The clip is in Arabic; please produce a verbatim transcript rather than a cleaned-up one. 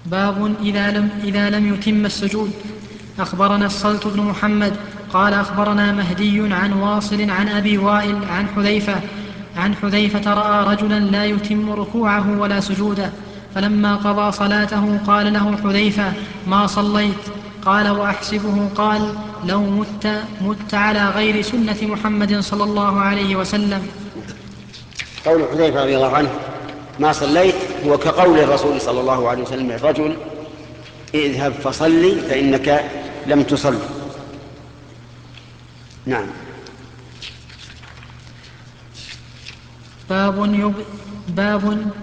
باب إذا لم, إذا لم يتم السجود. أخبرنا الصلت بن محمد قال أخبرنا مهدي عن واصل عن أبي وائل عن حذيفة عن حذيفة رأى رجلا لا يتم ركوعه ولا سجوده، فلما قضى صلاته قال له حذيفة: ما صليت؟ قال: وأحسبه قال: لو مت, مت على غير سنة محمد صلى الله عليه وسلم. قول حذيفة رضي الله عنه ما صليت هو كقول الرسول صلى الله عليه وسلم للرجل: اذهب فصلي فإنك لم تصل. نعم. باب, يب... باب